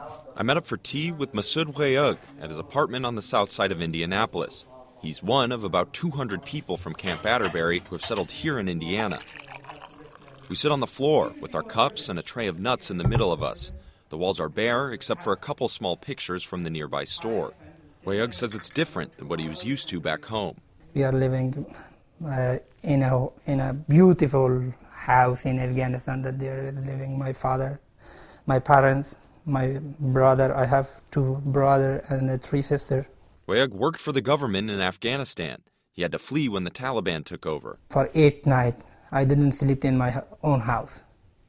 I met up for tea with Masoud Wayug at his apartment on the south side of Indianapolis. He's one of about 200 people from Camp Atterbury who have settled here in Indiana. We sit on the floor with our cups and a tray of nuts in the middle of us. The walls are bare except for a couple small pictures from the nearby store. Wayug says it's different than what he was used to back home. We are living in a beautiful house in Afghanistan that they're living. My father, my parents, my brother. I have 2 brothers and 3 sisters. Wayug worked for the government in Afghanistan. He had to flee when the Taliban took over. For 8 nights, I didn't sleep in my own house.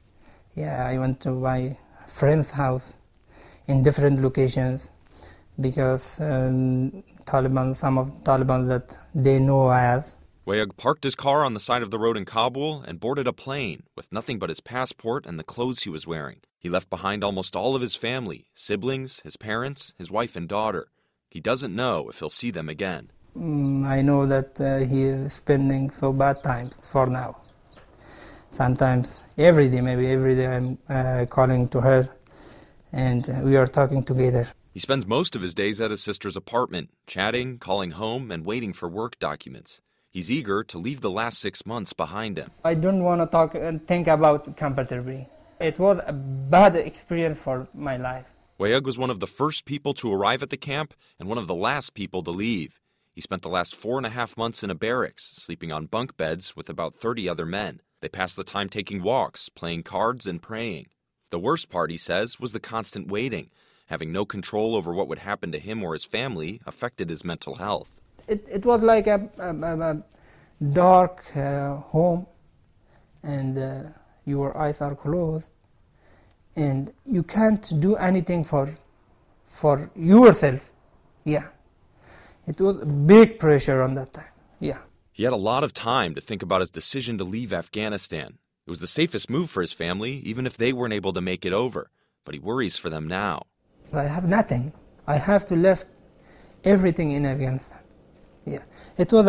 I went to my friend's house in different locations because some of Taliban that they know as. Wayug parked his car on the side of the road in Kabul and boarded a plane with nothing but his passport and the clothes he was wearing. He left behind almost all of his family, siblings, his parents, his wife and daughter. He doesn't know if he'll see them again. I know that he is spending so bad times for now. Sometimes, maybe every day I'm calling to her and we are talking together. He spends most of his days at his sister's apartment, chatting, calling home, and waiting for work documents. He's eager to leave the last 6 months behind him. I don't want to talk and think about Camp Atterbury. It was a bad experience for my life. Wayug was one of the first people to arrive at the camp and one of the last people to leave. He spent the last 4.5 months in a barracks, sleeping on bunk beds with about 30 other men. They passed the time taking walks, playing cards, and praying. The worst part, he says, was the constant waiting. Having no control over what would happen to him or his family affected his mental health. It was like a dark home, and your eyes are closed, and you can't do anything for yourself. It was big pressure on that time. He had a lot of time to think about his decision to leave Afghanistan. It was the safest move for his family, even if they weren't able to make it over. But he worries for them now. I have nothing. I have to leave everything in Afghanistan. It was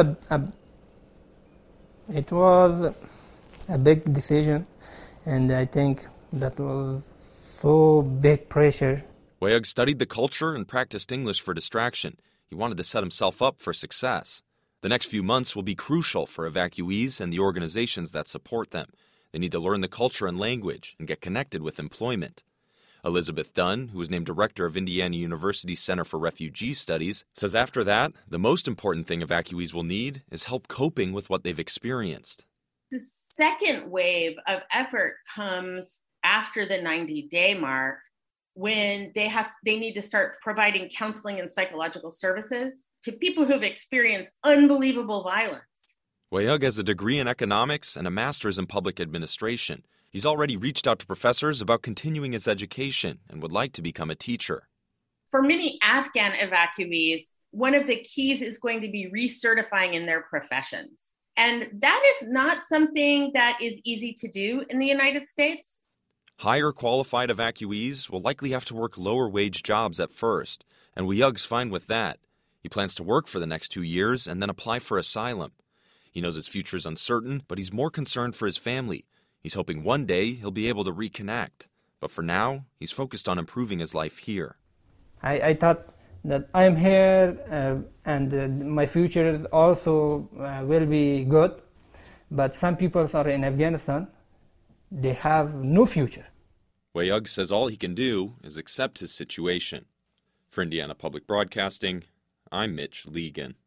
a big decision, and I think that was so big pressure. Wayug studied the culture and practiced English for distraction. He wanted to set himself up for success. The next few months will be crucial for evacuees and the organizations that support them. They need to learn the culture and language and get connected with employment. Elizabeth Dunn, who was named director of Indiana University's Center for Refugee Studies, says after that, the most important thing evacuees will need is help coping with what they've experienced. The second wave of effort comes after the 90-day mark, when they need to start providing counseling and psychological services to people who've experienced unbelievable violence. Wayug has a degree in economics and a master's in public administration. He's already reached out to professors about continuing his education and would like to become a teacher. For many Afghan evacuees, one of the keys is going to be recertifying in their professions. And that is not something that is easy to do in the United States. Higher qualified evacuees will likely have to work lower wage jobs at first, and Wayug's fine with that. He plans to work for the next 2 years and then apply for asylum. He knows his future's uncertain, but he's more concerned for his family. He's hoping one day he'll be able to reconnect. But for now, he's focused on improving his life here. I thought that I'm here and my future also will be good. But some people are in Afghanistan. They have no future. Wayug says all he can do is accept his situation. For Indiana Public Broadcasting, I'm Mitch Legan.